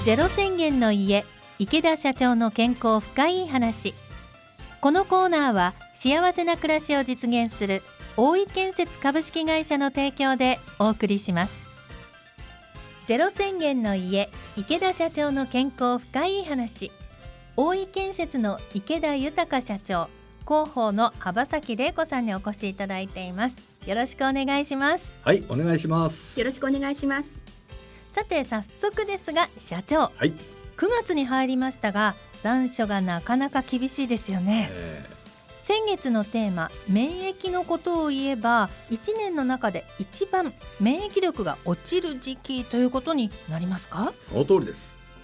ゼロ宣言の家、池田社長の健康深い話。このコーナーは幸せな暮らしを実現する大井建設株式会社の提供でお送りします。ゼロ宣言の家、池田社長の健康深い話。大井建設の池田豊社長、広報の幅崎玲子さんにお越しいただいています。よろしくお願いします。 はい、お願いします。 よろしくお願いします。 さて早速ですが社長、 はい、 9月に入りましたが残暑がなかなか厳しいですよね。先月のテーマ免疫のことを言えば1年の中で一番免疫力が落ちる時期ということになりますか？ その通りです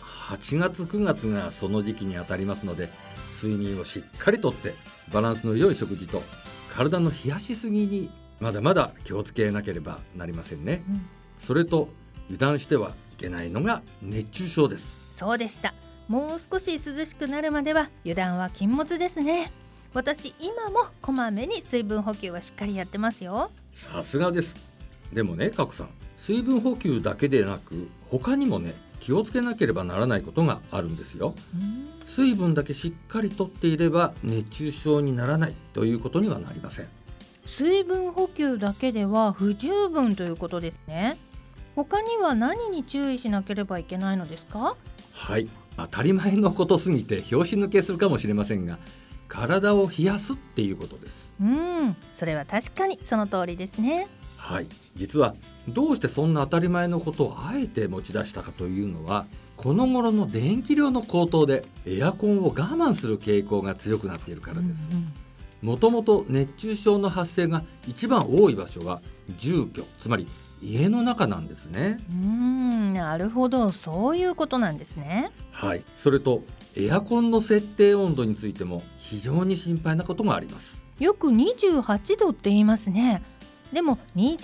。8月9月がその時期にあたりますので、睡眠をしっかりとってバランスの良い食事と体の冷やしすぎにまだまだ気をつけなければなりませんね。それと油断してはいけないのが熱中症です。 そうでした。もう少し涼しくなるまでは油断は禁物ですね。私今もこまめに水分補給はしっかりやってますよ。 さすがです。でもね、加古さん、水分補給だけでなく他にもね、気をつけなければならないことがあるんですよ。水分だけしっかりとっていれば熱中症にならないということにはなりません。 水分補給だけでは不十分ということですね。他には何に注意しなければいけないのですか？ はい、当たり前のことすぎて拍子抜けするかもしれませんが、体を冷やすっていうことです。 それは確かにその通りですね。 はい、実はどうしてそんな当たり前のことをあえて持ち出したかというのは、この頃の電気量の高騰でエアコンを我慢する傾向が強くなっているからです。もともと熱中症の発生が一番多い場所は住居、つまり家の中なんですね。 なるほど、そういうことなんですね。 はい、それとエアコンの設定温度についても非常に心配なことがあります。 よく28度って言いますね。でも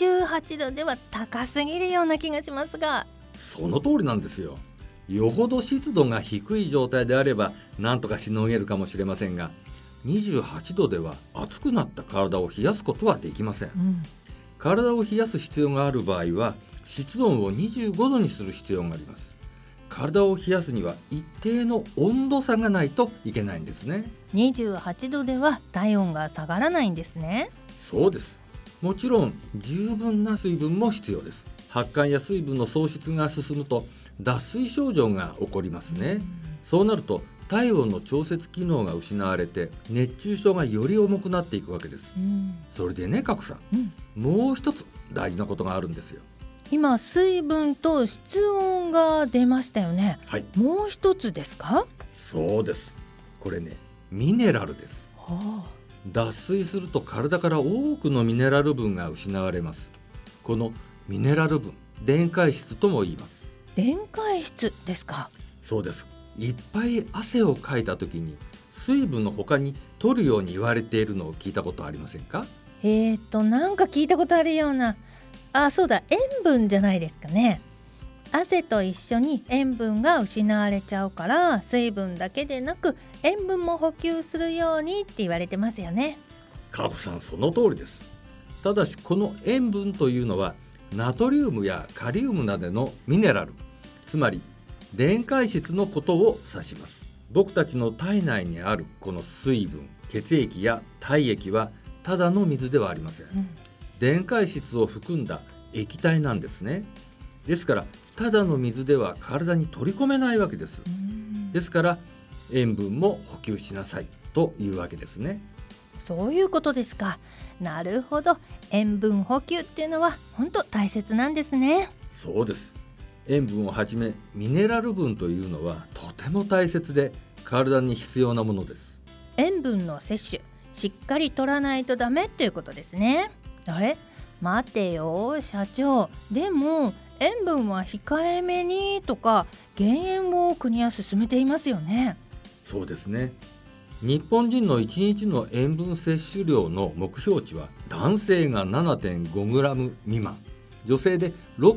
28度では高すぎるような気がしますが。 その通りなんですよ。よほど湿度が低い状態であればなんとかしのげるかもしれませんが、28度では熱くなった体を冷やすことはできません。体を冷やす必要がある場合は室温を25度にする必要があります。体を冷やすには一定の温度差がないといけないんですね。 28度では体温が下がらないんですね。 そうです。もちろん十分な水分も必要です。発汗や水分の喪失が進むと脱水症状が起こりますね。そうなると体温の調節機能が失われて熱中症がより重くなっていくわけです。それでね、加古さん、もう一つ大事なことがあるんですよ。 今水分と室温が出ましたよね。 はい、 もう一つですか？ そうです。これね、ミネラルです。脱水すると体から多くのミネラル分が失われます。このミネラル分、電解質とも言います。 電解質ですか？ そうです。いっぱい汗をかいた時に水分の他に取るように言われているのを聞いたことありませんか？ なんか聞いたことあるような。そうだ、塩分じゃないですかね。汗と一緒に塩分が失われちゃうから水分だけでなく塩分も補給するようにって言われてますよね。 加古さん、その通りです。ただしこの塩分というのはナトリウムやカリウムなどのミネラル、つまり電解質のことを指します。僕たちの体内にあるこの水分、血液や体液はただの水ではありません。電解質を含んだ液体なんですね。ですからただの水では体に取り込めないわけです。ですから塩分も補給しなさいというわけですね。 そういうことですか。なるほど。塩分補給っていうのは本当大切なんですね。 そうです。塩分をはじめミネラル分というのはとても大切で体に必要なものです。 塩分の摂取しっかり取らないとダメということですね。あれ、待てよ社長、でも塩分は控えめにとか減塩を国は勧めていますよね。 そうですね。日本人の1日の塩分摂取量の目標値は男性が 7.5g 未満、女性で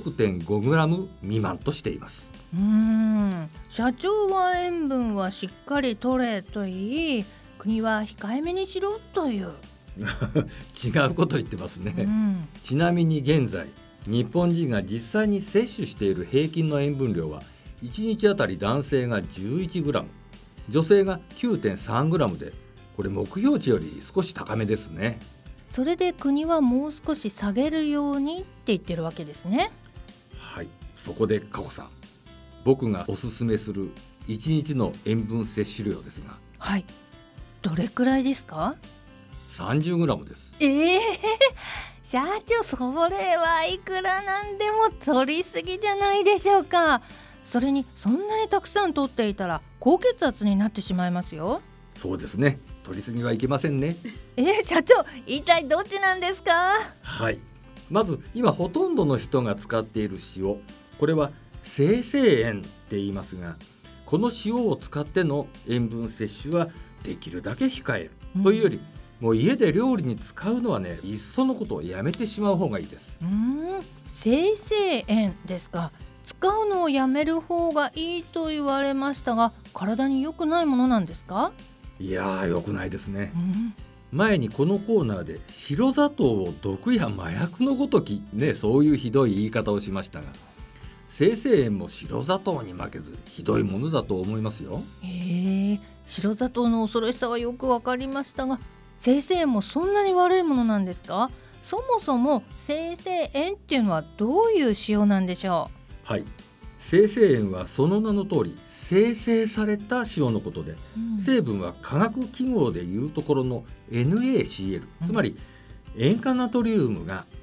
6.5g 未満としています。 社長は塩分はしっかり取れと言い、国は控えめにしろという違うこと言ってますね。ちなみに現在日本人が実際に摂取している平均の塩分量は 1日あたり男性が 11g、 女性が 9.3g で、これ目標値より少し高めですね。 それで国はもう少し下げるようにって言ってるわけですね。 はい、そこで加古さん、僕がおすすめする1日の塩分摂取量ですが、 はい、どれくらいですか ？30g です。 社長、それはいくらなんでも取りすぎじゃないでしょうか。それにそんなにたくさん取っていたら高血圧になってしまいますよ。 そうですね、取りすぎはいけませんね。 社長、一体どっちなんですか？ はい、まず今ほとんどの人が使っている塩、これは精製塩って言いますが、この塩を使っての塩分摂取はできるだけ控える、というよりもう家で料理に使うのはね、いっそのことをやめてしまう方がいいです。 精製塩ですか。使うのをやめる方がいいと言われましたが、体に良くないものなんですか？ いやー、良くないですね。前にこのコーナーで白砂糖を毒や麻薬のごときね、そういうひどい言い方をしましたが、精製塩も白砂糖に負けずひどいものだと思いますよ。 白砂糖の恐ろしさはよくわかりましたが、精製塩もそんなに悪いものなんですか？そもそも精製塩っていうのはどういう塩なんでしょう？はい、精製塩はその名の通り精製された塩のことで、成分は化学記号でいうところの NaCl、つまり塩化ナトリウムが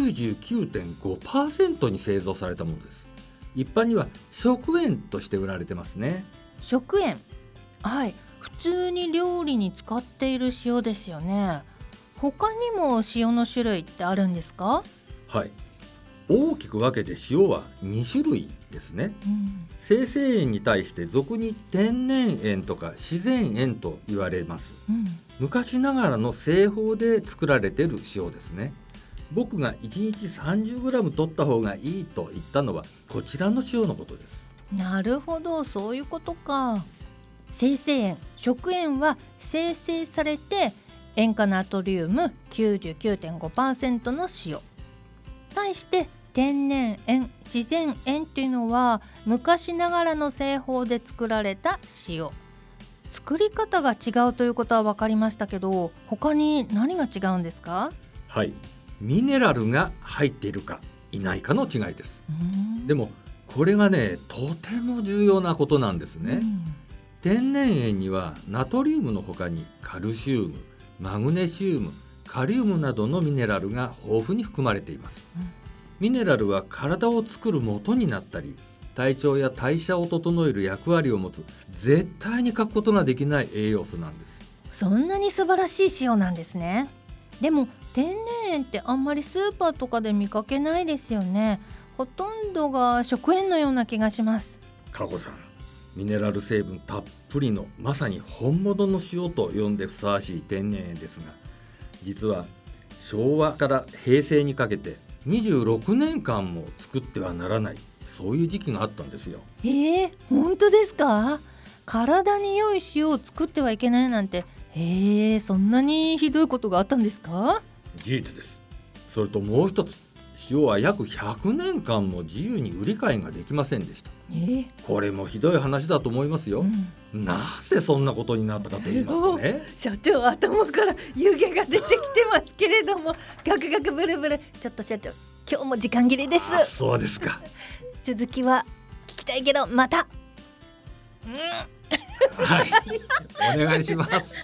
99.5% に製造されたものです。一般には食塩として売られてますね。 食塩、はい、普通に料理に使っている塩ですよね。他にも塩の種類ってあるんですか？ はい、大きく分けて塩は2種類ですね。精製塩に対して俗に天然塩とか自然塩と言われます。昔ながらの製法で作られている塩ですね。僕が1日 30g 取った方がいいと言ったのはこちらの塩のことです。 なるほど、そういうことか。精製塩、食塩は精製されて塩化ナトリウム 99.5% の塩。対して天然塩、自然塩っていうのは昔ながらの製法で作られた塩。作り方が違うということは分かりましたけど、他に何が違うんですか？ はい、ミネラルが入っているかいないかの違いです。でもこれがね、とても重要なことなんですね。天然塩にはナトリウムの他にカルシウム、マグネシウム、カリウムなどのミネラルが豊富に含まれています。ミネラルは体を作る元になったり、体調や代謝を整える役割を持つ絶対に欠くことができない栄養素なんです。 そんなに素晴らしい塩なんですね。でも天然塩ってあんまりスーパーとかで見かけないですよね。ほとんどが食塩のような気がします。 加古さん、ミネラル成分たっぷりのまさに本物の塩と呼んでふさわしい天然塩ですが、実は昭和から平成にかけて26年間も作ってはならない、そういう時期があったんですよ。 本当ですか？体に良い塩を作ってはいけないなんて、そんなにひどいことがあったんですか？ 事実です。それともう一つ、塩は約100年間も自由に売り買いができませんでした。これもひどい話だと思いますよ。なぜそんなことになったかと言いますとね、 社長、頭から湯気が出てきてますけれども、ガクガクブルブル。ちょっと社長、今日も時間切れです。 そうですか。 続きは聞きたいけどまた。 はい、お願いします。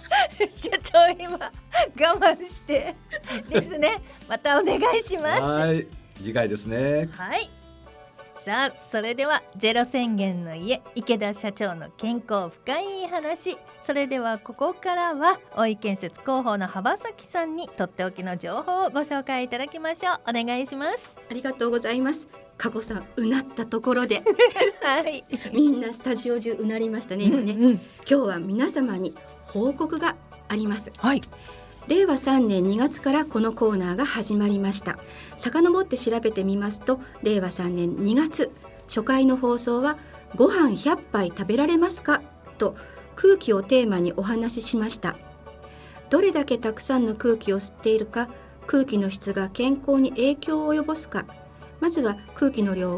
社長、今我慢してですね。またお願いします。 はい、次回ですね。 はい、さあ、それではゼロ宣言の家、池田社長の健康深い話。それではここからは大井建設広報の幅崎さんにとっておきの情報をご紹介いただきましょう。お願いします。 ありがとうございます。加古さん、うなったところではい、 みんなスタジオ中うなりましたね、今ね。今日は皆様に報告があります。令和3年2月からこのコーナーが始まりました。遡って調べてみますと、令和3年2月初回の放送はご飯100杯食べられますかと空気をテーマにお話ししました。どれだけたくさんの空気を吸っているか、空気の質が健康に影響を及ぼすか、まずは空気の量を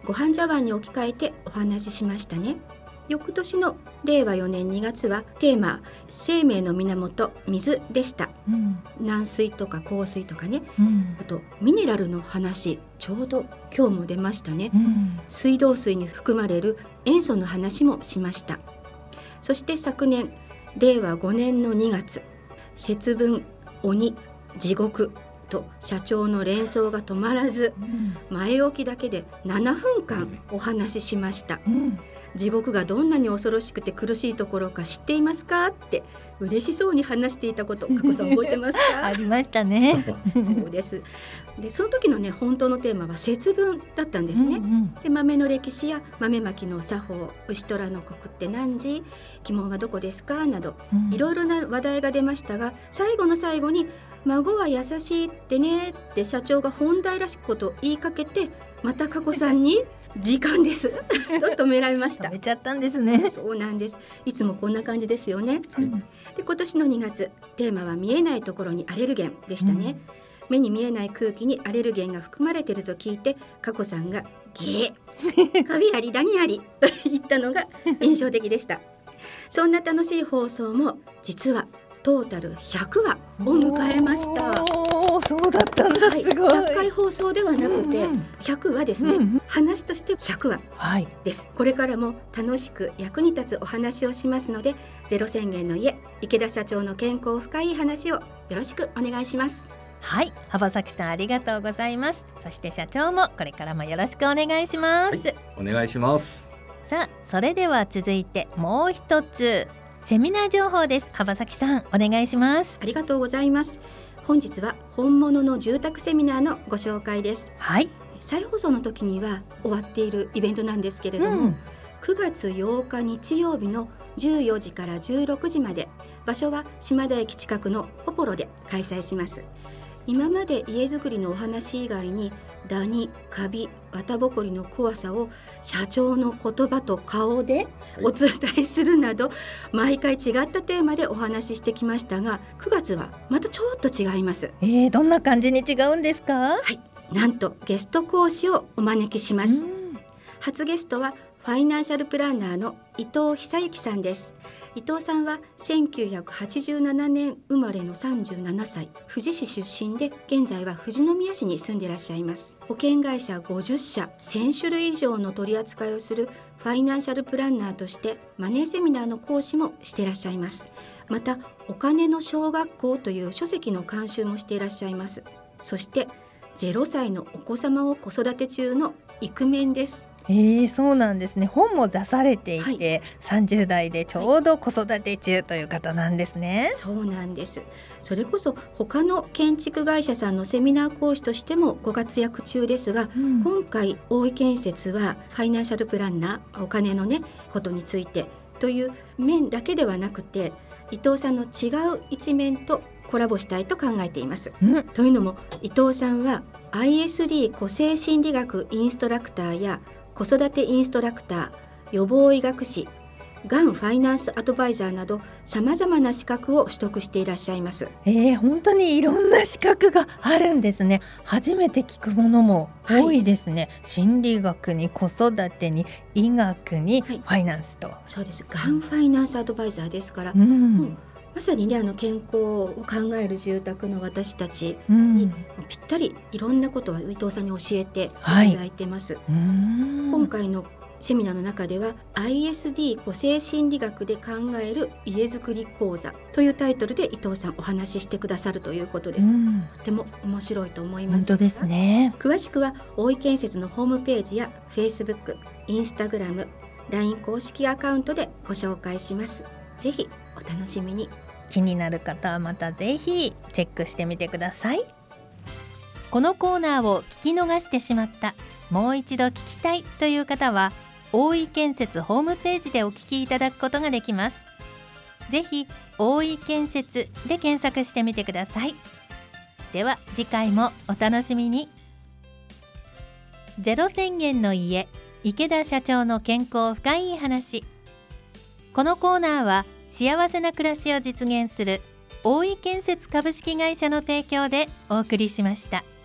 ご飯茶碗に置き換えてお話ししましたね。翌年の令和4年2月はテーマ生命の源水でした、軟水とか硬水とかね、あとミネラルの話ちょうど今日も出ましたね、水道水に含まれる塩素の話もしました。そして昨年令和5年の2月節分鬼地獄と社長の連想が止まらず、前置きだけで7分間お話ししました、地獄がどんなに恐ろしくて苦しいところか知っていますかって嬉しそうに話していたこと、加古さん覚えてますか？ ありましたね。 そうです。でその時のね本当のテーマは節分だったんですね、で豆の歴史や豆まきの作法、牛虎の刻って何時、鬼門はどこですかなど、いろいろな話題が出ましたが、最後の最後に孫は優しいってねって社長が本題らしきことを言いかけて、また加古さんに時間ですと止められました。 止めちゃったんですね。 そうなんです。いつもこんな感じですよね、で今年の2月テーマは見えないところにアレルゲンでしたね、目に見えない空気にアレルゲンが含まれていると聞いて、加古さんがゲーカビありダニありと言ったのが印象的でしたそんな楽しい放送も実はトータル100話を迎えました。 そうだったんだ、すごい。 100回放送ではなくて100話ですね、話として100話です、これからも楽しく役に立つお話をしますので、ゼロ宣言の家池田社長の健康深い話をよろしくお願いします。 はい、浜崎さんありがとうございます。そして社長もこれからもよろしくお願いします、 お願いします。 さあそれでは続いてもう一つセミナー情報です。浜崎さんお願いします。 ありがとうございます。本日は本物の住宅セミナーのご紹介です。 はい、 再放送の時には終わっているイベントなんですけれども、9月8日日曜日の14時から16時まで、場所は島田駅近くのポポロで開催します。今まで家づくりのお話以外にダニ、カビ、綿ぼこりの怖さを社長の言葉と顔でお伝えするなど、毎回違ったテーマでお話ししてきましたが、9月はまたちょっと違います。 どんな感じに違うんですか？ はい、なんとゲスト講師をお招きします。初ゲストはファイナンシャルプランナーの伊藤久之さんです。伊藤さんは1987年生まれの37歳、富士市出身で現在は富士宮市に住んでいらっしゃいます。保険会社50社1000種類以上の取り扱いをするファイナンシャルプランナーとしてマネーセミナーの講師もしていらっしゃいます。またお金の小学校という書籍の監修もしていらっしゃいます。そして0歳のお子様を子育て中のイクメンです。 そうなんですね。本も出されていて、30代でちょうど子育て中という方なんですね。 そうなんです。それこそ他の建築会社さんのセミナー講師としてもご活躍中ですが、今回大井建設はファイナンシャルプランナー、お金のねことについてという面だけではなくて、伊藤さんの違う一面とコラボしたいと考えています、というのも伊藤さんは ISD 個性心理学インストラクターや子育てインストラクター、予防医学士、がんファイナンスアドバイザーなどさまざまな資格を取得していらっしゃいます。 本当にいろんな資格があるんですね。初めて聞くものも多いですね、心理学に子育てに医学にファイナンスと、 そうです。がんファイナンスアドバイザーですから、もうまさにね、健康を考える住宅の私たちにぴったりいろんなことを伊藤さんに教えていただいてます、今回のセミナーの中では ISD 個性心理学で考える家づくり講座というタイトルで伊藤さんお話ししてくださるということです、とても面白いと思います。 本当ですね。 詳しくは大井建設のホームページや Facebook、Instagram、LINE 公式アカウントでご紹介します。ぜひお楽しみに。 気になる方はまたぜひチェックしてみてください。このコーナーを聞き逃してしまった、もう一度聞きたいという方は大井建設ホームページでお聞きいただくことができます。ぜひ大井建設で検索してみてください。では次回もお楽しみに。ゼロ宣言の家、池田社長の健康深い話。このコーナーは幸せな暮らしを実現する大井建設株式会社の提供でお送りしました。